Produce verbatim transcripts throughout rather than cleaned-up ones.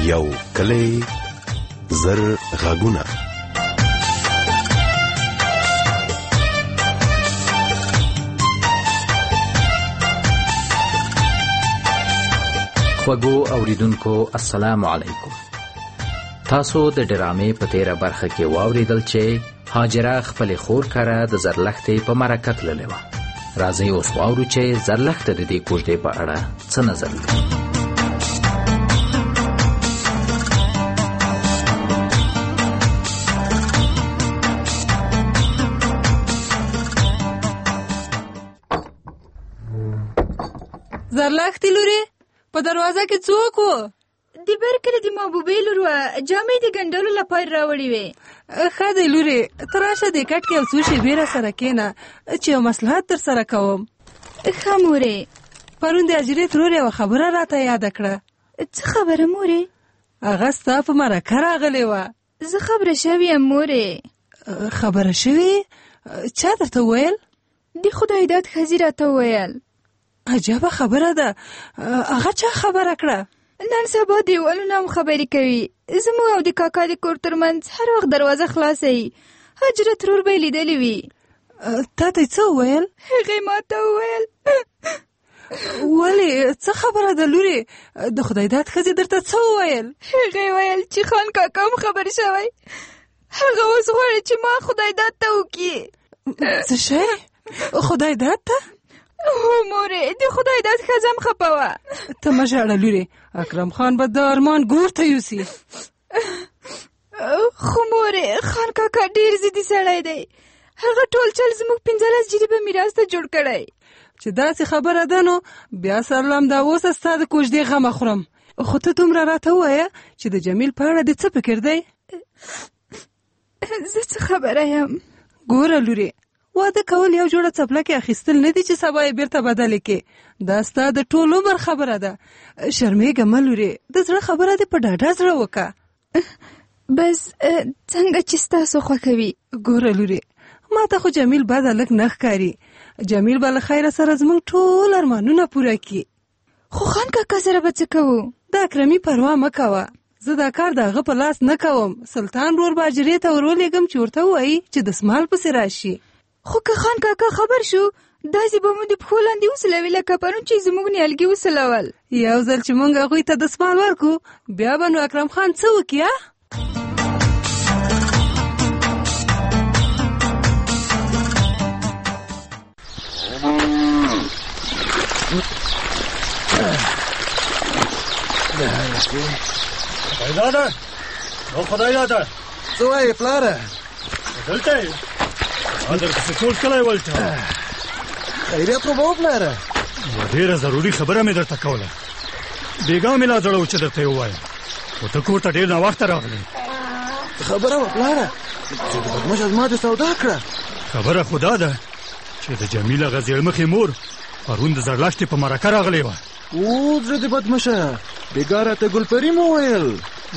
یو کلی زر غږونه. خوږو اوریدونکو السلام علیکم. تاسو د ډرامې په تیره برخه کې واوریدل چې هاجره خپل خور کره د زرلښتې په مرکه تللې وه. راځئ اوس واورو چې زرلښته د دې کوژدې په اړه څه نظر لري. زرلښتې لورې، په دروازه کې څوک و؟ د بر کلي د محبوبې لور وه، جامې د ګنډلو لپاره راوړې وې. ښه دی لورې، ته راشه دې کټ کې یو څو شېبې را سره کښېنه چې یو مصلحت در سره کوم. ښه مورې. پرون د اجرې ترور یوه خبره راته یاده کړه. څه خبره مورې؟ هغه ستا په مرکه راغلې وه. زه خبره شوې یم مورې. خبره شوې؟ چا درته وویل؟ د خدای داد ښځې راته وویل. عجبه خبره ده. هغه چا خبره کړه؟ نن سبا دیوالونه هم خبرې کوي. زموږ او د کاکا د کور ترمنځ هر وخت دروازه خلاصه وي. حجره ترور به یې لیدلې وي. تا ته یې څه وویل؟ هغې ما ته وویل. ولې څه خبره ده لورې؟ د خدای داد ښځې درته څه وویل؟ هغې ویل چې خان کاکا هم خبر شوی. هغه اوس غواړي چې ما خدای داد ته وکړي. څه شی؟ خدای داد ته؟ هو مورې، د خدای داد ښځه هم خفه وه. ته مه ژاړه لورې، اکرم خان به د ارمان ګور ته یوسي. خو مورې، خان کاکا ډېر ضدي سړی دی. هغه ټول چل زموږ پنځلس جریبه میراث ته جوړ کړی. چې داسې خبره ده نو بیا سرلم دا اوسه ستا د کوژدې غمه خورم. خو ته دومره راته ووایه چې د جمیل په اړه دې څه فکر دی؟ زه څه خبره یم؟ ګوره لورې، واده کول یو جوړه څپلکې اخیستل نه دي چې سبا یې بیرته بدلې کې. دا ستا د ټول عمر خبره ده. شرمېږه مه لورې، د زړه خبره دې په ډاډه زړه وکړه. بس څنګه چې ستاسو خوښوي. ګوره لورې، ما ته خو جمیل بد هلک نه ښکاري. جمیل به له خیره سره زموږ ټول ارمانونه پوره کړي. خو خان کاکا سره به څه کوو؟ د اکرمي پروا مه کوه. زه دا کار د هغه په لاس نه کوم. سلطان رور به اجرې ته ورولېږم چې ورته ووایي چې دسمال پسې راشي. خو که خان کاکا خبر شو، داسې به مو د پښو لاندې وسولوي لکه پرون چې زموږ نیالګي وسولول. یو ځل چې مونږ هغوی ته دسمال ورکو، بیا به نو اکرم خان څه وکړي؟ خدای داده او خدای داده څه وایې پلاره؟ دلته یې ما درپسې ټول کلی ولټه. خیریت خو به وپلاره؟ یوه ډېره ضروري خبره مې درته کوله. بېګا مې لا زړه و چې درته یې ووایم، خو ته کور ته ډېر ناوخته راغلې. خبره وه پلاره چې د بدمشه زما دې سودا کړه. خبره خو دا ده چې د جمیل هغه زیړمخې مور پرون د زرلښتې په مرکه راغلې وه. او زړه دې بدمشه، بېګا راته ګلپري مو ویل.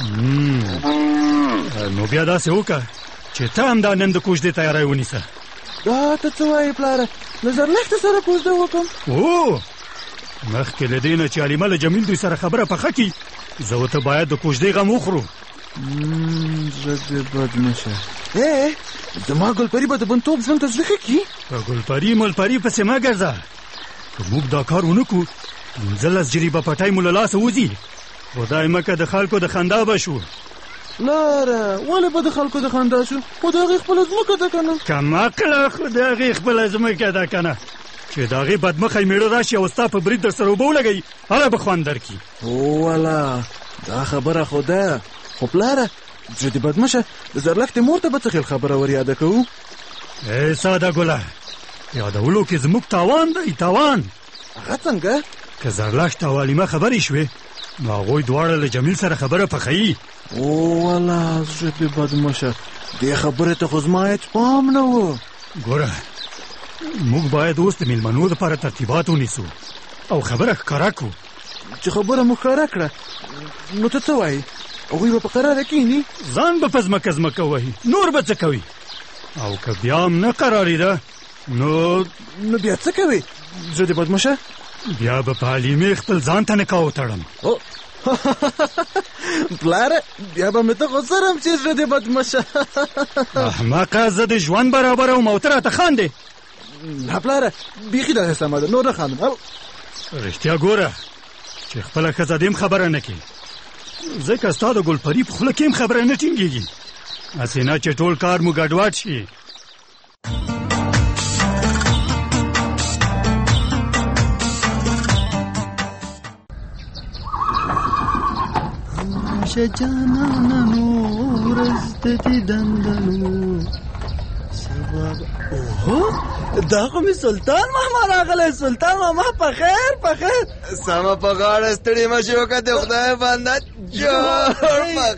نو بیا داسې وکړه چې ته هم دا نن د کوژدې تیاری ونیسه. دا ته څه وایې پلاره؟ له زرلښتې سره کوژده وکړم؟ او مخکې له دې نه چې علیمه له جمیل دوی سره خبره پخه کړي، زه ورته باید د کوژدې غم وخورو. زړه دې بدمشه. ای زما ګلپري به د بنتوب ژوند ته زړه ښه کړي. په ګلپري ملپري پسې مه ګرځه. که موږ دا کار ونه کړو، پنځلس جریبه پټی مو له لاسه وځي. خدای مکه د خلکو د خندا به شو. لاره ولې به د خلکو د خندا شو؟ خو د هغې خپله ځمکه ده که نه؟ کمعقله، خو د هغې خپله ځمکه ده که نه؟ چې د هغې بدمخی میړه راشي او ستا په برید در سره اوبه ولګوي، هغه به خوند درکړي. والا دا خبره خو ده. خو پلاره زه د بدمشه د زرلښتې مور ته به څه خیل خبره ور یاده کوو؟ ای ساده ګله، یادولو کې زموږ تاوان دی، تاوان. هغه څنګه؟ که زرلښت او علیمه خبرې شوې، نو هغوی دواړه له جمیل سره خبره پخوي. او والا زړه دې بدمشه، دې خبرې ته خو زما هېڅ پام نه و. ګوره، موږ باید اوس د مېلمنو لپاره ترتیبات ونیسو او خبره ښکاره کړو. چې خبره مو ښکاره کړه، نو ته څه وایې؟ هغوی به په قراره کښېني؟ ځان به په ځمکه ځمکه وهي، نور به څه کوي؟ او که بیا هم نه قرارېده نو نو بیا څه کوې؟ زه دې بدمشه؟ بیا به په علیمې خپل ځان ته نکاح وتړم. پلاره بیا به مې ته غوسه رم چې زړه دې بدمشه. احمقه زه د ژوند برابر وم او ته راته خاندې. نه پلاره بیخي داسې سمه ده، نور نه خاندم. رښتیا ګوره چې خپله ښځه دې هم خبره نه کړي، ځکه ستا د ګلپري په خوله کې هم خبره نه ټینګېږي. هسې نه چې ټول کار مو ګډوډ شي. جانانو ورځ د دې دندنو سبب. اوهو دا خو مې سلطان ماما راغلی. سلطان ماما په خیر په خیر. سمه په غاړه ستړي مه شي وکړه د خدای بنده جوړ په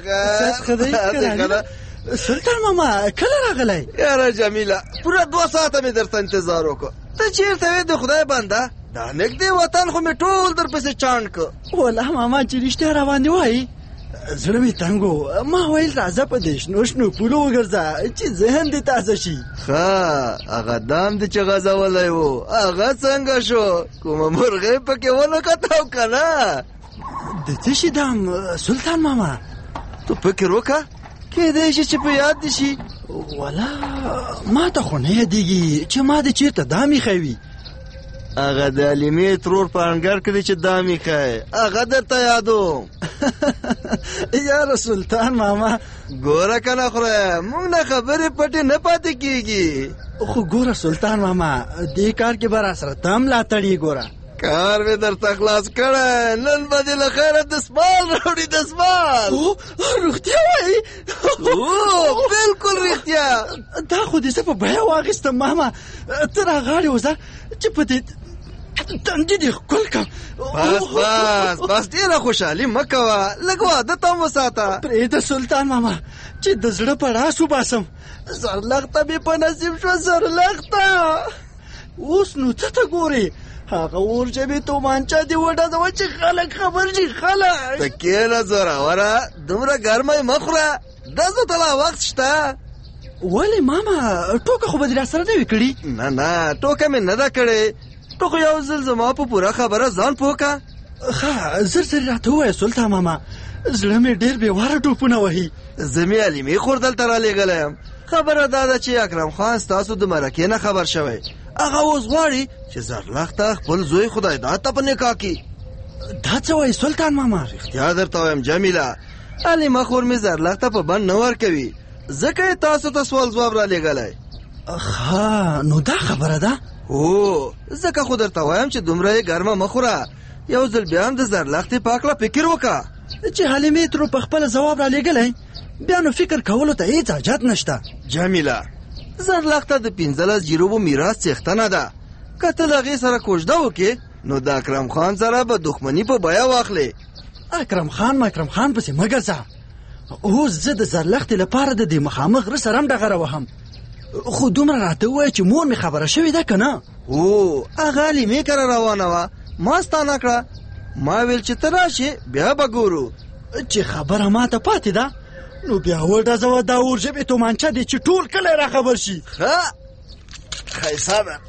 خیر. سلطان ماما کله راغلی؟ یاره جمیله پوره دوه ساعته مې درته انتظار وکړو. ته چېرته وې د خدای بنده؟ دا نږدې وطن خو مې ټول در پسې چاڼ کړ. والله ماما چې رښتیا روان دي وایي زړه مې تنګ و. ما ویل راځه په دې شنو شنو پولو وګرځه چې ذهن دې تازه شي. ښه هغه دام دې چې غځولی و هغه څنګه شو؟ کومه مرغۍ پکې ونښته او که نه؟ د څه شي دام سلطان ماما؟ تو فکر وکړه کېدای شي چې په یاد دې شي. والا ما ته خو نه یادېږي چې ما دې چېرته دام ایښی وي. هغه د علیمې ترور په انګړ کې دی چې دام ایښی، هغه درته یادوم. یاره سلطان ماما ګوره که نه خوره موږ نه خبرې پټې نه پاتې کېږي. خو ګوره سلطان ماما دې کار کې به را سره ته هم ملاتړ یې. ګوره کار مې درته خلاص کړی، نن به دې له خیره دسمال راوړي دسمال. رښتیا وایي؟ او بلکل رښتیا. دا خو دې زه په بیه واخیستم ماما. ته راغاړې اوسه چې په دې تندي دې ښکل کړه. بس بس بس ډېره خوشحالي مه کوه، لږ واده ته هم وساته. پرېږده سلطان ماما چې د زړه په راس وباسم. زرلښته مې په نصیب شوه زرلښته. اوس نو څه ته ګورې؟ هغه اورژبې تومانچه دې وډزوه چې خلک خبر شي. خلک ته کښېنه زوروره، دومره ګرمه یې مه خوره، ډزو ته لا وخت شته. ولې ماما ټوکه خو به دې راسره نه وي کړي؟ نه نه ټوکه مې نه ده کړې. ته خو یو ځل زما په پوره خبره ځان پوه کړه. ښه زر زر راته ووایه سلطان ماما، زړه مې ډېر بېواره ټوپونه وهي. زه مې علیمې خور دلته رالېږلی یم. خبره دا ده چې اکرم خان ستاسو د مرکې نه خبر شوی. هغه اوس غواړي چې زرلښته خپل زوی خدایداد ته په نکاح کړي. دا څه وایي سلطان ماما؟ رښتیا درته وایم جمیله، علیمه خور مې زرلښته په بند نه ورکوي، ځکه یې تاسو ته سوال ځواب رالېږلی. ښه نو دا خبره ده؟ هو ځکه خو درته وایم چې دومره یې ګرمه مه خوره. یو ځل بیا هم د زرلښتې په هکله فکر وکړه. چې حلیمې ترو په خپله ځواب رالېږلی بیا نو فکر کولو ته هېڅ حاجت نشته. جمیله زرلښته د پنځلس جریبو میراث څښتنه ده. که ته له هغې سره کوژده وکړې نو د اکرم خان سره به دښمني په بیه واخلې. اکرم خان اکرم خان پسې مه ګرځه. اوس زه د زرلښتې لپاره د دې مخامخ غره سره هم ډغره وهم. خو دومره راته ووایه چې مور مې خبره شوې ده که نه؟ او هغه علیمې کره روانه وه، ما ستانه کړه. ما ویل چې ته راشې بیا به ګورو. چې خبره ماته پاتې ده نو بیا وډزوه دا اورژبې تومانچه دې چې ټول کلی را خبر شي. ښه ښایسته ده.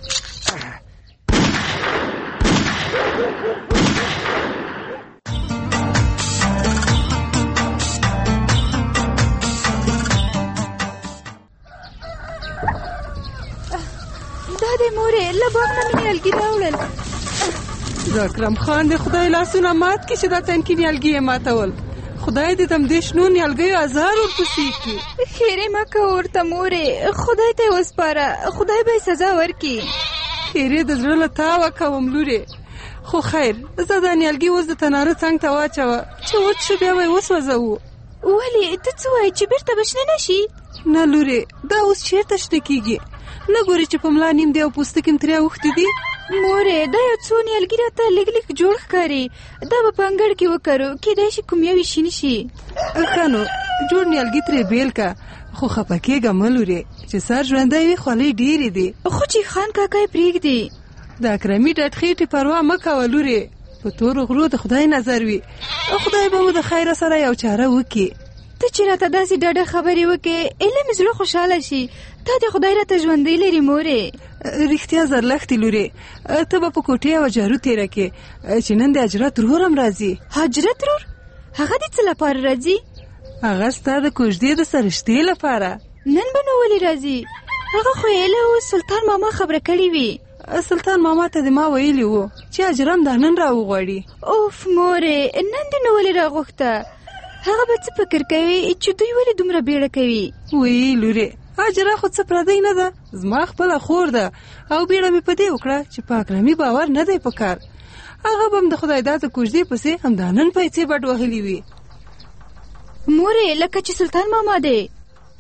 دا دی مورې له باغ نه مې نیالګي راوړل. د اکرم خان د خدای لاسونه مات کړي چې دا تنکي نیالګي یې ماتول. خدای دې د همدې شنو نیالګیو ازار ورپسې کړي. خیرې مه کوه ورته مورې، خدای ته یې وسپاره، خدای به یې سزا ورکړي. خیرې د زړه له تاوه کوم لورې، خو خیر زه دا نیالګي اوس د تناره څنګ ته واچوه چې وچ شو بیا به یې وسوځوو. ولې ته څه وایې چې بېرته به شنه نه شي؟ نه لورې دا اوس چېرته شنه کېږي؟ نه ګورې چې په ملا نیم دی او پوستکي م ترې اوښتي دي؟ مورې دا یو څو نیالګي راته لږ لږ جوړ ښکاري، دا به په انګړ کې وکرو، کېدای شي کوم یو یې شین شي. ښه نو جوړ نیالګي ترې بېل که، خو خفه کېږه مه لورې چې سر ژوندی وي خولۍ ډېرې دي. خو چې خان کاکا یې پرېږدي. د اکرمي ډټخېټې پروا مه کوه لورې، په تورو غرو د خدای نظر وي، خدای به مو د خیره سره یو چاره وکړي. ته چې راته داسې ډاډه خبرې وکړې ایله مې زړه خوشحاله شي. تا دې خدای راته ژوندی لري مورې. رښتیا زرلښتې لورې، ته به په کوټې او جارو تېره کې چې نن د حجرت رور هم راځي. حجرت رور؟ هغه د څه لپاره راځي؟ هغه ستا د کوژدې د سرشتې لپاره. نن به نو ولې راځي؟ هغه خو یې له سلطان ماما خبره کړې وي. سلطان ماما ته د ما ویلي وو چې اجرم دا نن راوغواړي. اوف مورې، نن دې نو ولې راغوښته؟ هغه به څه فکر کوي چې دوی ولې دومره بیړه کوي؟ وی لورې، اجره خو څه پردی نه ده، زما خپله خور ده او بیړه مې په دې وکړه چې په اکرمي باور نه دی په کار. هغه به هم د خدای داد کوژدې پسې همدا نن پیسې بډ وهلي وي. مورې، لکه چې سلطان ماما دی.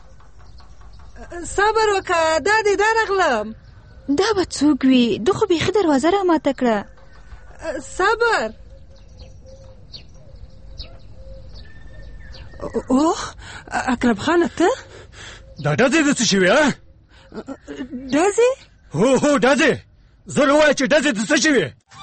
صبر وکړه، دا دې دا رغلم. دا به څوک وي؟ ده خو بیخي دروازه را ماته کړه. صبر. اوه اکرم خانه ته؟ دا ډزې د څه شوي؟ ډزې؟ هو هو ډزې. زه ووایه چې ډزې د څه شوي؟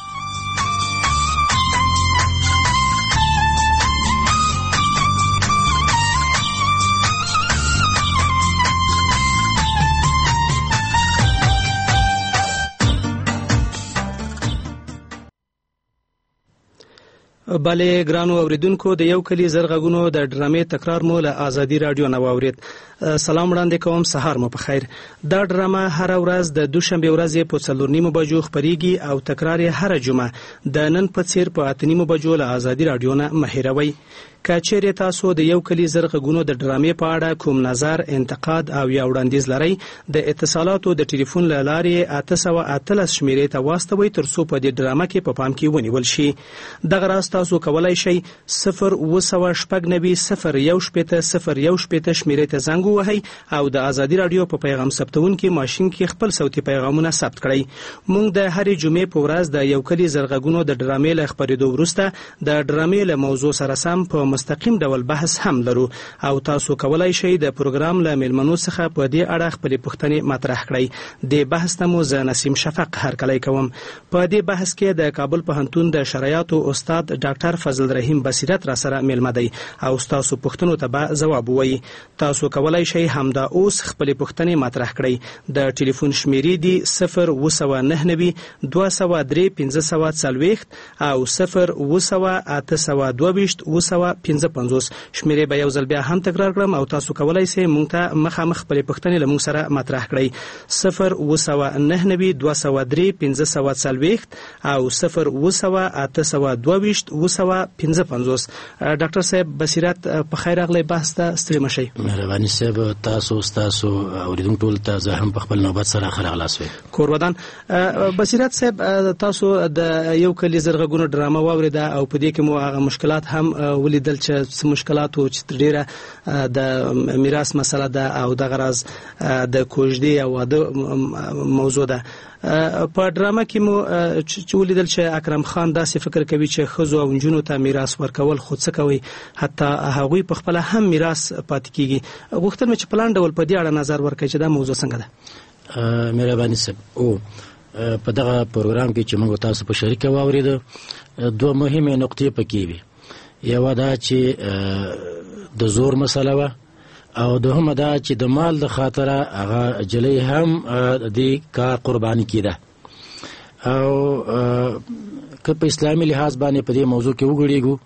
بله ګرانو اوریدونکو، د یو کلی زرغږونو د ډرامې تکرار مو له آزادي رادیو نه واورید. سلام وړاندې کوم، سهار مو په خیر. دا ډرامه هره ورځ د دوشنبه ورځې په څلور نیمو بجو خپریږي او تکرار یې هره جمعه د نن په څیر په اته نیمو بجو له آزادي رادیو نه مه هیروئ. که چیرې تاسو د یو کلی زرغږونو د ډرامې په اړه کوم نظر، انتقاد او یا وړاندیز لرئ، د اتصالاتو د ټلیفون له لارې اته سوه اتلس شمیرې ته واستوئ ترڅو په دې ډرامه کې په پام کې ونیول شي. دغه راز تاسو کولی شئ صفر اوه سوه شپږ نوي صفر یو شپېته صفر یو شپېته شمیرې ته زنګ ووهئ او د آزادي رادیو په پیغام ثبتونکي ماشین کې خپل صوتي پیغامونه ثبت کړئ. موږ د هرې جمعې په ورځ د یو کلی زرغږونو د ډرامې له خپرېدو وروسته د ډرامې له موضوع سره سم په مستقیم ډول بحث هم لرو او تاسو کولی شئ د پروګرام له میلمنو څخه په دې اړه خپلې پوښتنې مطرح کړئ. د بحث ته مو زه نسیم شفق هرکلی کوم. په دې بحث کې د کابل پوهنتون د شرایطو استاد ډاکټر فضل رحیم بصیرت را سره میلمه دی او تاسو پوښتنو ته به ځواب ووایي. تاسو کولی شئ همدا اوس خپلې پوښتنې مطرح کړئ. د ټلیفون شمیرې دي صفر اوه سوه نهه نوي دوه سوه درې پنځه سوه څلوېښت او صفر اوه سوه اته سوه دوه ویشت اوه سوه پنځه پنځوس. شمیرې به یو ځل بیا هم تکرار کړم او تاسو کولی شئ موږ ته مخامخ خپلې پوښتنې له موږ سره مطرح کړئ. صفر اوه سوه نهه نوي دوه سوه درې پنځه سوه څلوېښت او صفر اوه سوه اته سوه دوه ویشت اوه سوه پنځه پنځوس. ډاکټر صاحب بصیرت، په خیر راغلی بحث ته، ستړي مه شئ. مهرباني صاحب، تاسو ستاسو اوریدونکو ټول ته زه هم په خپل نوبت سره ښه راغلاست ویم. کور ودان. بصیرت صاحب، تاسو د یو کلی زرغږونو ډرامه واورېده او په دې کې مو هغه مشکلات هم ولیدل چې څه مشکلات و چې ډېره د میراث مسله ده او دغه راز د کوژدې او واده موضوع ده. په ډرامه کې مو چې ولیدل چې اکرم خان داسې فکر کوي چې ښځو او نجونو ته میراث ورکول خو څه کوي، حتی هغوی په خپله هم میراث پاتې کېږي. غوښتل مې چې په لاندې ډول په دې اړه نظر ورکړئ چې دا موضوع څنګه ده. مهرباني صاحب، او په دغه پروګرام کې چې موږ تاسو په شریکه واورېده، دوه مهمې نقطې پکې وي. یوه دا چې د زور مسله وه او دوهمه دا چې د مال د خاطره هغه جلۍ هم د کار قرباني کېده. او که په اسلامي لحاظ باندې په دې موضوع کې وګړېږو،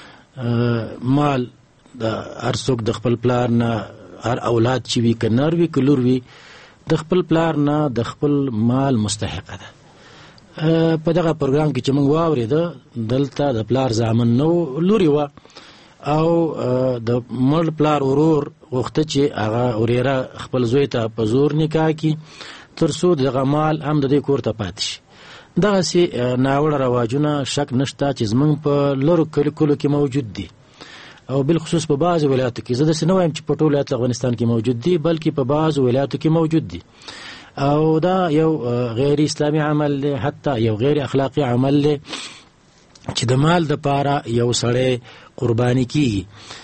مال د هر څوک د خپل پلار نه، هر اولاد چې وي که نر وي که لور وي، د خپل پلار نه د خپل مال مستحقه ده. په دغه پروګرام کې چې موږ واورېده، دلته د پلار زامن نه لوري وه او د مړ پلار ورور غوښته چې هغه وریره خپل زوی ته په زور نکاح کړي تر څو دغه مال هم د دې کور ته پاتې شي. دغسې ناوړه رواجونه شک نشته چې زموږ په لرو کلیو کې موجود دي او بالخصوص په بعضو ولایاتو کې. زه داسې نه وایم چې په ټول ولایت افغانستان کې موجود دي، بلکې په بعضو ولایاتو کې موجود دي او دا یو غیر اسلامي عمل دی، حتی یو غیر اخلاقی عمل دی چې د مال د پاره یو سړی قرباني کیږي.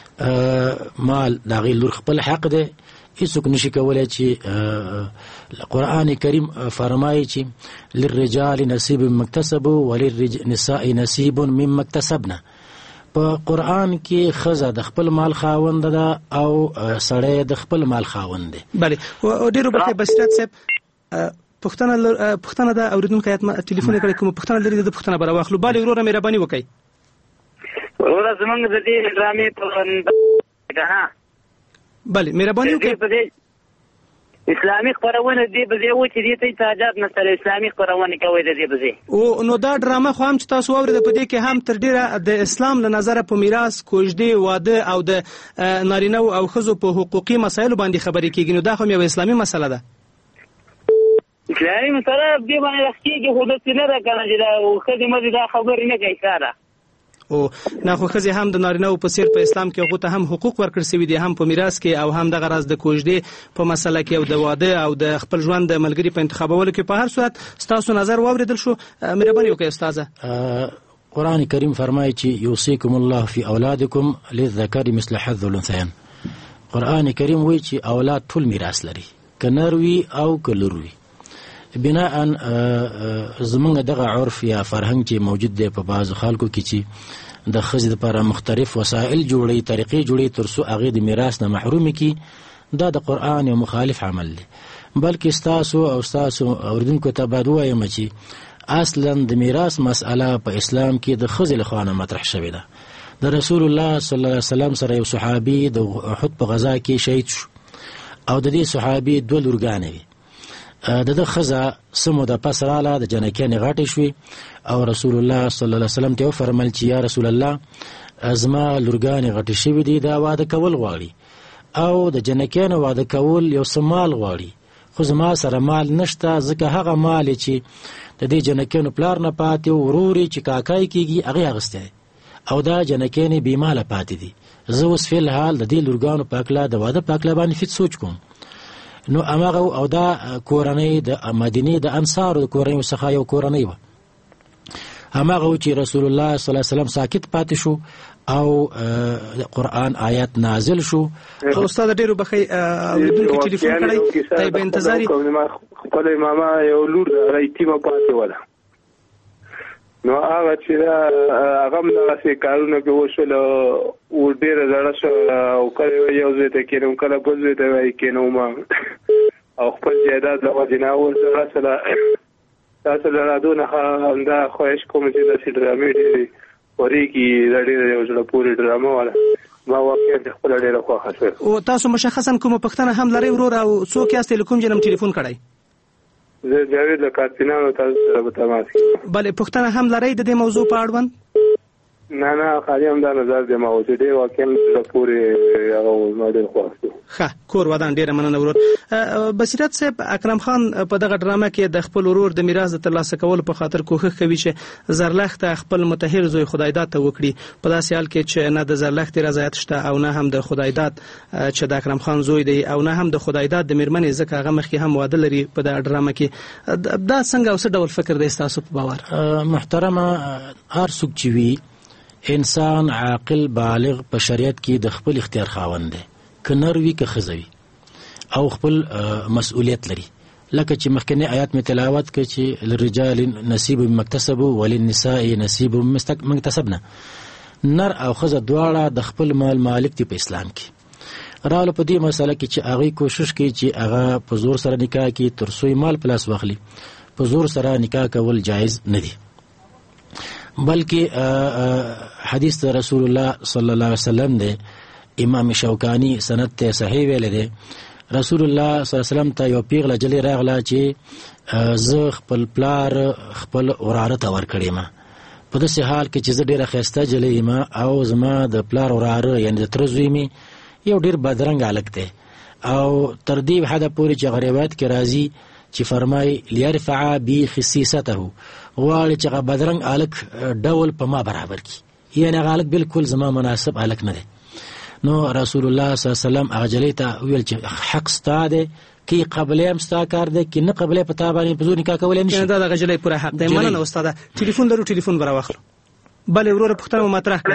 مال د هغې لور خپل حق دی، هیڅوک نشي کولی چې قرآن کریم فرمایي چې للرجال نصیب مما اکتسبوا وللنساء نصیب مما اکتسبنا. په قرآن کې ښځه د خپل مال خاوند ده او سړی د خپل مال خاوند دی. بله، ډېرو بخیر بصیرت صاحب، پوښتنه پوښتنه ده اوریدونکی ټلیفون یې کړی، کومه پوښتنه لري د پوښتنه به راواخلو. بله وروره مهرباني وکړئ. وروره زمونږ د دې ډرامې په کنه بله مهرباني وکړئ اسلامي خپرونه دې په دې و چې دې ته اجازه نشته اسلامي خپرونه کوي د دې په دې او نو دا ډرامه خو هم چې تاسو واورید په دې کې هم تر ډیره د اسلام له نظره په میراث کوژدې واده او د نارینه او ښځو په حقوقي مسایلو باندې خبرې کیږي نو دا خو یو اسلامي مسله ده اسلامي مسله دې باندې راځي خو د څه نه ده کنه چې دا خدای مې دا خبرې نه کوي ساره او نه خو ښځې هم د نارینه‌و په څیر په اسلام کې هغو ته هم حقوق ورکړل شوي دي هم په میراث کې او هم دغه راز د کوژدې په مسله کې او د واده او د خپل ژوند د ملګري په انتخابولو کې په هر صورت ستاسو نظر واورېدل شو مهرباني وکړئ استاذه قرآن کریم فرمایي چې یوصیکم الله فی اولادکم للذکر مثل حظ الانثیین قرآن کریم وایي چې اولاد ټول میراث لري که نر وي او که لور وي بناء زمونږ دغه عرف یا فرهنګ چې موجود دی په بعضو خلکو کې چې د ښځې دپاره مختلف وسایل جوړوي طریقې جوړوي تر څو هغې د میراث نه محرومې کړي دا د قرآن یو مخالف عمل دی بلکې ستاسو او ستاسو اورېدونکو ته باید ووایم چې اصلا د میراث مسئله په اسلام کې د ښځې له خوا نه مطرح شوې ده د رسول الله صلی الله علیه وسلم سره یو صحابي د احد په غزا کې شهید شو او د دې صحابي دوه لورګانې وي د ده ښځه څه موده پس راله د جنکیانې غټې شوې او رسول الله صلی الله علیه وسلم ته وفرمایل چې یا رسول الله زما لورګانې غټې شوې دي دا واده کول غواړي او د جنکیانو واده کول یو څه مال غواړي خو زما سره مال نشته ځکه هغه مال چې د دې جنکیانو پلار نه پاتې و ورور چې کاکای کېږي هغې اخیستی او دا جنکیانې بې ماله پاتې دي زه اوس فی الحال د دې لورګانو په هکله د واده په هکله باندې فیت سوچ کوم نو اماغه او دا کورنۍ د مدینې د انصارو د کورنۍ څخه یو کورنۍ وه هماغه و چې رسول الله صلی الله علیه وسلم ساکت پاتې شو او قرآن آیات نازل شو استاد ډېرو بخۍ اورېدونکي ټلیفون کړی دی به انتظار خپله ماما یو لور یتیمه پاتې وله نو هغه چې دا هغه هم دغسې کارونه کې وشول او ډېره زړه شوه او کله یو ځای ته کېنم کله بل ځای ته وایي کېنوم او خپل جایداد له وجې نه اوس دغسې داسې له رادونه همدا خواهش کوم چې داسې ډرامې ډېرې خورې کړي دا ډېره یو زړه پورې ډرامه وله ما واقعا خپله ډېره خوښه شوې او تاسو مشخصا کومه پوښتنه هم لرئ ورور او څوک یاستئ له کوم ځای نه ټلیفون کړی زه جاوید له کارپینانو تاسو سره به تماس کړم بلې پوښتنه هم لرئ د دې موضوع په اړوند نه نه خالي همدا نظر دی ما اوس ډېر واقعا زړه پورې هغه ما ډېر خوښ شو ښه کور ودان ډېره مننه ورور بصیرت صاحب اکرم خان په دغه ډرامه کې د خپل ورور د میراث د ترلاسه کولو په خاطر کوښښ کوي چې زرلښته خپل متحر زوی خدایداد ته وکړي په داسې حال کې چې نه د زرلښتې رضایت شته او نه هم د خدایداد چې د اکرم خان زوی دی او نه هم د خدایداد د میرمنې ځکه هغه مخکې هم واده لري په دغه ډرامه کې دا څنګه او څه ډول فکر دی ستاسو په باور محترمه هر څوک چې وي انسان عاقل بالغ په شریعت کې د خپل اختیار خاوند دی که نر وي که ښځه وي او خپل مسؤلیت لري لکه چې مخکنی آیات مې تلاوت کړ چې للرجال نصیب مما اکتسبوا وللنساء نصیب مما اکتسبن نر او ښځه دواړه د خپل مال مالک دي په اسلام کې رالو په دې مسله کې چې هغوی کوشش کوي چې هغه په زور سره نکاح کړي تر څو یې مال په لاس واخلي په زور سره نکاح کول جایز نه دي بلکې حدیث رسول الله صلی الله علیه وسلم دی امام شوکانی سند ته صحیح ویل دی رسول الله صلی الله علیه وسلم ته یو پیغله جلې راغله چې زه خپل پلار خپل وراره ته ورکړی ما په داسې حال کې چې زه ډېره ښایسته جلۍ یم او زما د پلار وراره یعنې د تره زوی مې یو ډېر بدرنګ هلک دی او تر دې حده پورې چې هغه روایت کې راځي چې فرمای لیرفع بی خصیصته غواړي چې هغه بدرنګ هلک ډول په ما برابر کړي یعنې هغه هلک بالکل زما مناسب هلک نه دی نو رسول الله صلی الله علیه وسلم هغه جلۍ ته وویل چې حق ستا دی که قبلې هم ستا کار دی که نه قبلې په تا باندې په زور نکاح کولی نه شي دا دغه جلۍ پوره حق دی مننه استاده ټلیفون لرو ټلیفون به راواخلو بلې وروره پوښتنه مو مطرح کړئ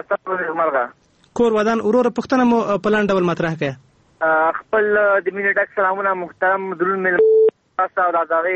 کور ودان وروره پوښتنه مو په لاند ډول مطرح کړئ خپل د مینې ډک سلامونه محترم درون مې تاسو او د هغې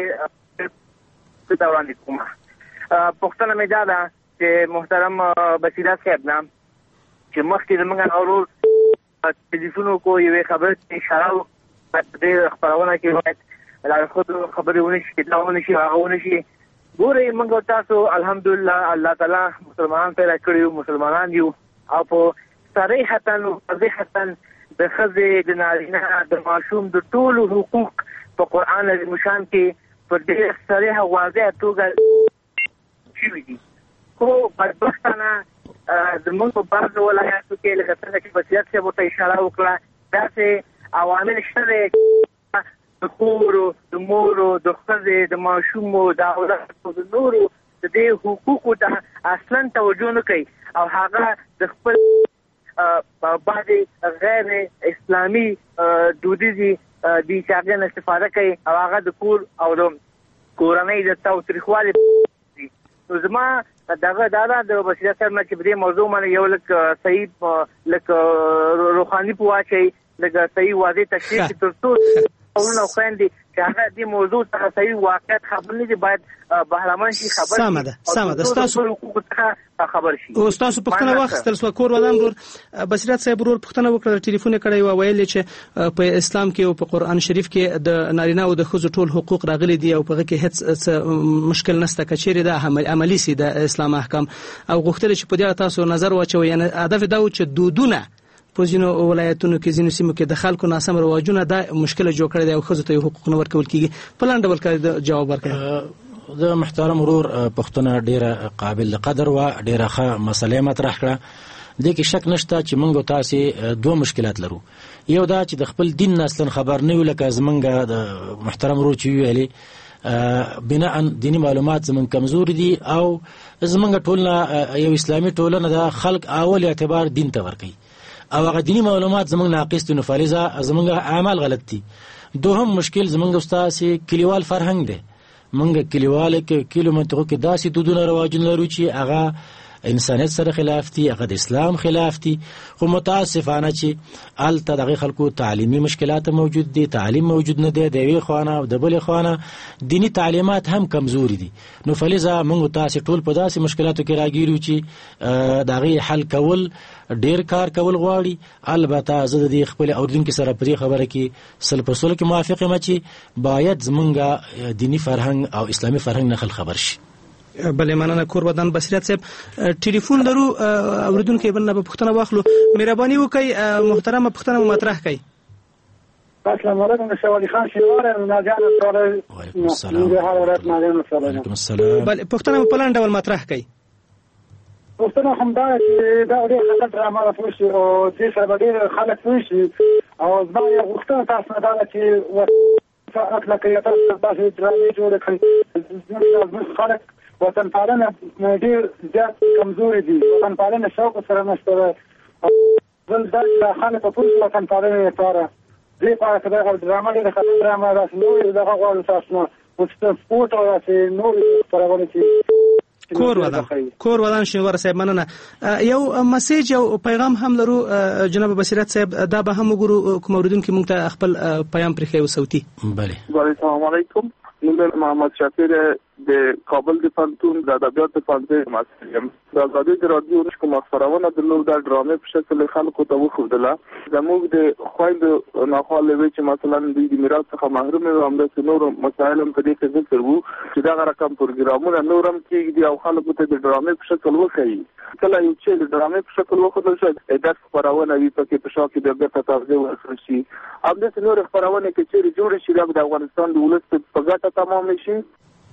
ته وړاندې کوم پوښتنه مې دا ده چې محترم بصیرت صاحب نه چې مخکې زموږ هغه ورور ټلیفون وکړو یوې خبرې ته اشاره وکړه دې خپرونه کې باید لارښود خبرې ونه شي کتاب ونه شي هغه ونه شي ګورئ موږ تاسو الحمدلله الله تعالی مسلمانان پیدا کړي مسلمانان یو او په صریحتا او واضحتا د ښځې د نارینه د ماشوم د ټولو حقوق په قرآن عظیم شان کې په ډېر صریح او واضح توګه شوي دي. خو بدبختانه زموږ په بعضو ولایاتو کې لکه څنګه چې بصیرت صاحب ورته اشاره وکړه داسې عوامل شته دی د کورو د مورو د ښځې د ماشومو د اولادو د نورو د دې حقوقو ته اصلا توجه نه کوي او هغه د خپل بعضې غیر اسلامي دودیزې دي چې هغې نه استفاده کوي او هغه د کور او د کورنۍ د تاوتریخوالي دي. نو زما دغه دا ده د بصیرت صاحب نه چې په دې موضوع باندې یو لږ صحیح لږ روحاني پوه واچوي لږ صحیح واضح تشریح کړي تر څو قولونه خویندې چې هغه دې موضوع څخه صحیح واقعیت خبر نه دي باید بهرمن شي خبر شي سمه ده سمه ده ستاسو حقوقو څخه خبر شي. او ستاسو پوښتنه واخیستل سوه کور ودان ورور بصیرت صاحب ورور پوښتنه وکړه ټلیفون یې کړی و ویل چې په اسلام کې او په قرآن شریف کې د نارینه او د ښځو ټول حقوق راغلي دي او په هغه کې هیڅ مشکل نشته که چیرې دا عملي سي د اسلام احکام او غوښتل چې په دې تاسو نظر واچوئ یعنی هدف دا و چې دودونه په ځینو ولایتونو کې ځینو سیمو کې د خلکو ناسم رواجونه دا مشکل جوړ کړی دی او ښځو ته حقوق نه ورکول کېږي. په لاندې ډول جواب ورکړئ. د محترم ورور پښتنه ډیره قابل قدر و ډیره ښه مسله مطرح کړه. د کې شک نشته چې موږ تاسو دوه مشکلات لرو. یو دا چې د خپل دین اصلا خبر نه یو لکه زمونږ د محترم ورور چې ویلي بنا دینی معلومات زمون کمزور دي او زمونږ ټولنه یو اسلامي ټولنه د خلق اول اعتبار دین ته ورکوي او هغه دینی معلومات زمونږ ناقص دي نو فلذا زمونږ اعمال غلط دي. دوهم مشکل زمونږ استاد کلیوال فرهنګ دی. مونږ کلیوال کې کیلو منطقو کې داسې دودونه رواجونه لرو چې هغه انسانیت سره خلاف دي هغه د اسلام خلاف دي. خو متاسفانه چې هلته دغه خلکو تعلیمي مشکلات موجود دي تعلیم موجود نه دی د یوې خوانه او د بلې خوانه دینی تعلیمات هم کمزوري دي. نو فلذا موږ تاسو ټول په داسې مشکلاتو کې راګیرو چې دغه حل کول ډیر کار کول غواړي. البته زه د خپل اوردونکو سره په خبره کې سل پر سل کې موافق یم چې باید زمونږ دینی فرهنګ او اسلامي فرهنګ نه خبر شي. بلې مننه کور ودان بصیرت صاحب ټلیفون لرو اوریدونکو بل نه پوښتنه واخلو. مهرباني وکړئ محترمه پوښتنه مطرح کړئ. السلام علیکم شوالي خان شواره ناجان سره وعلیکم السلام وعلیکم السلام. بل پوښتنه په پلان ډول مطرح کړئ. پوښتنه هم دا چې دا ډېر خلک درامه فوشي او دې سره ډېر خلک فوشي او دا یو وخت تاسو نه دا چې وخت لکه یو تاسو تاسو درامه جوړ کړئ خلک وطن پالنه ډېر زیات کمزوري دي. وطن پالنه شوق سره نشته بل دا خلک په ټول وطن پالنه لپاره دې په اړه دا درامه ډېر خلک درامه راځي نو دا غواړي تاسو نو چې سپورت او چې نور پرونه چې کور ودان کور ودان شنوار صاحب مننه. یو میسج او پیغام هم لرو جناب بصیرت صاحب دا به هم وګورو کوم اوریدونکو موږ ته خپل پیغام پرې خو صوتي. بله السلام علیکم. نوم محمد شفیع د کابل د فنتون د ادبیات پوهنځي محصل یم. د ازادي رادیو کوم خبرونه د نور د ډرامې په شکل خلکو ته وښودله. زموږ د خویندو ناخواله وی چې مثلا د میراث څخه محروم او هم د نور مسایل په دې کې ذکر وو چې دا رقم پروګرامونه نورم کېږي او خلکو ته د ډرامې په شکل وښيي. کله یو چې د ډرامې په شکل وښودل شي د خبرونه وی په کې په شاکې د ګټه تاسو ورسول شي. هم د نور خبرونه کې چې جوړ شي د افغانستان د ولس په ګټه تمام شي.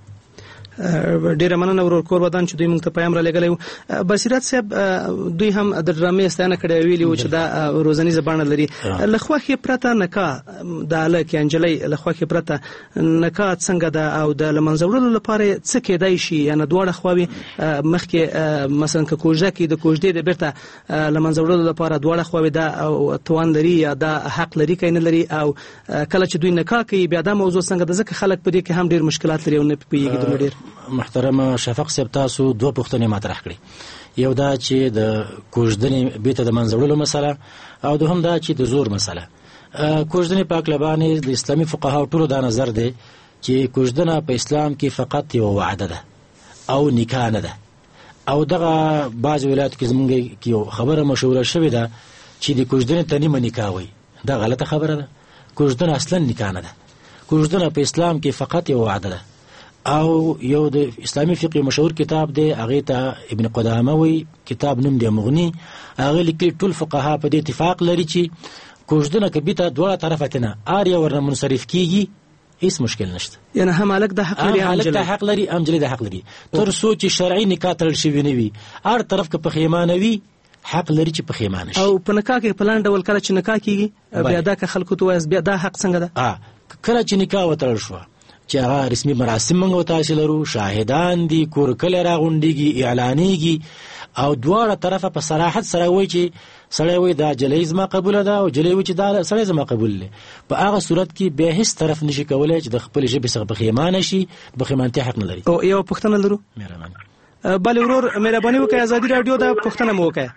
ډیره مننه ورور کور ودان چې دوی موږ ته پیغام را لګلې. بصیرت صاحب دوی هم د ډرامې ستاینه کړې ویلي و چې دا روزنیزه بڼه لري. له خوښې پرته نکاح د هلک یا نجلۍ له خوښې پرته نکاح څنګه ده او د له منځه وړلو لپاره څه کېدای شي یعنې دواړه خواوې مخکې مثلا که کوژده کړي د کوژدې د بیرته له منځه وړلو لپاره دواړه خواوې دا توان لري یا دا حق لري که نه لري او کله چې دوی نکاح کوي بیا دا موضوع څنګه ده ځکه خلک په دې کې هم ډېر مشکلات لري او نه پوهېږي دومره ډېر. محترم شفق صاحب تاسو دوه پوښتنې مطرح کړې. یو دا چې د کوژدنې بیرته د منځه وړلو مسله او دوهم دا چې د زور مسله. کوژدنې په هکله باندې د اسلامي فقهاو ټولو دا نظر دی چې کوژدنه په اسلام کې فقط یوه وعده ده او نکاح نه ده. او دغه بعضې ولایتو کې زموږ کې یو خبره مشهوره شوې ده چې د کوژدنې ته نیمه نکاح وایي. دا غلطه خبره ده. کوژدنه اصلا نکاح نه ده. کوژدنه په اسلام کې فقط یوه وعده ده او یو د اسلامي فقه مشهور کتاب دی هغه ته ابن قدامه وی کتاب نوم دی مغنی. هغه لیکي ټول فقها په دې اتفاق لري چې کوژدنه کبي ته دوه طرفه کنه آریا ورنه منصرف کیږي هیڅ مشکل نشته. یعنی هم مالک د حق لري، هم مالک د حق لري، هم جلی د حق لري. تر سوچ شرعي نکاح تړل شوی نه وي، هر طرف کې پخیمانه وي حق لري چې پخیمانه شي. او په نکاح کې پلان ډول کله چې نکاح کیږي بیا دا که خلکو ته وایي بیا دا حق څنګه ده؟ اه کله چې نکاح وتړل شو چې هغه رسمي مراسم موږ تاسو لرو، شاهدان دي، کور کله راغونډيږي، اعلانيږي او دواړه طرفه په صراحت سره وایي چې سړی وایي دا جلی زما قبول ده او جلی وایي چې دا سړی زما قبول ده. په هغه صورت کې به هیڅ طرف نشي کولای چې د خپل ژبې څخه بخیمانه شي، بخیمانتیا حق نه لري. او یو پوښتنه لرو. مهرباني بل ورور مهرباني وکړئ ازادي رادیو دا پوښتنه مو وکړئ.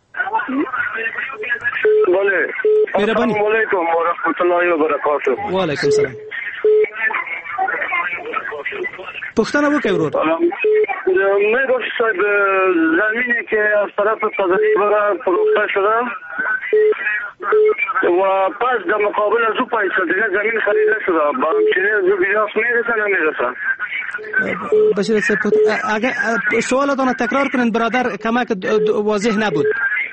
بله مهرباني. السلام علیکم ورحمۃ اللہ وبرکاتہ. وعلیکم السلام. پوښتنه وکړئ ورور. میر صاحب زمینی که از طرف صدری برای فروخته شده و پس در مقابل از او پیسه دیگه زمین خریده شده با همچنین از او بیراس میرسه نمیرسه. بشیر صاحب اگر سوالتان تکرار کنید برادر کمک واضح نبود.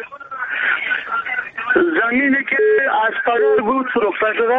زمینی که از قرار بود فروخته شده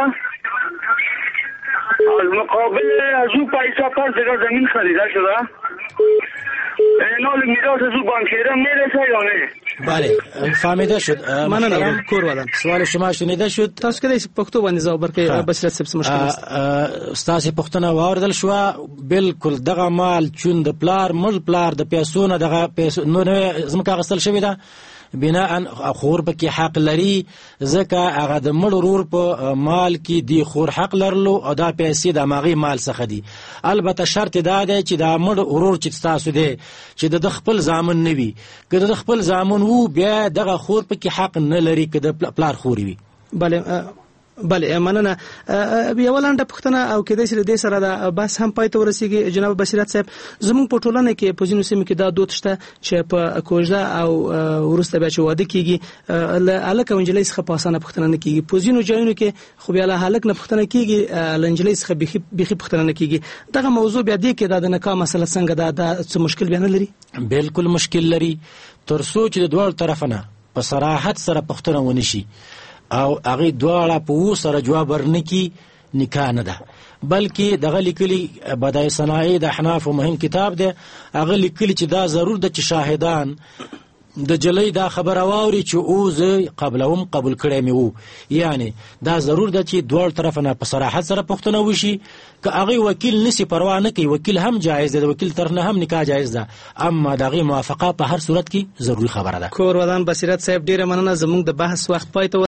از مقابل از او پیسه پس دیگه زمین خریده شده اینال میراث از او بانکیره میرسه یا نه؟ بله فهمیده شد. مننه کور ودان. سوال شما شنیده شد. تاسو کله پښتو باندې ځواب ورکړئ بصیرت صاحب څه مشکل است؟ استاد پښتنه واردل شو بالکل دغه مال چون د پلار مل پلار د پیسونه دغه پیسو نو زمکه غسل شوی ده بناء خور پکې حق لري ځکه هغه د مړ ورور په مال کې دی خور حق لرلو او دا پیسې د ماغي مال څخه دي. البته شرط دا دی چې دا مړ ورور چې تاسو دی چې د خپل ځامن نه وي، که د خپل ځامن وو بیا دغه خور پکې حق نه لري که د پلار خور وي. بله بله مننه. یو لاندې پښتنه او کېدای شي د دې سره دا بس هم پای ته ورسیږي. جناب بصیرت صاحب زموږ په ټولنه کې په ځینو سیمو کې دا دود شته چې په کوژده او ورسته بیا چې واده کیږي الک او انجلۍ څخه په اسانه پښتنه نه کیږي. په ځینو ځایونو کې خو بیا له هلک نه پښتنه کیږي لنجلۍ څخه بيخي بيخي پښتنه نه کیږي. دغه موضوع بیا دې کې د نکاح مسله څنګه ده دا څه مشکل بیان لري؟ بالکل مشکل لري تر څو چې د دوه طرفونه په صراحت سره پښتنه ونشي او هغه دواړه په و سره جواب ورنکي نکاح نه ده، بلکې دغه لیکلي بدایع صنایع د احناف مهم کتاب ده. هغه لیکلي چې دا ضرور ده چې شاهدان د جلی دا خبره واوري چې او زه قبلهم قبول کړی مې وو، یعنی دا ضرور ده چې دوه طرفونه په صراحت سره پښتنه وشي. که هغه وکیل نسی پروا نه کوي، وکیل هم جایز ده، د وکیل طرف نه هم نکاح جایز ده، اما دغه موافقه په هر صورت کې ضروری خبره ده. کور ودان بصیرت صاحب ډیره مننه. زموږ د بحث وخت پای ته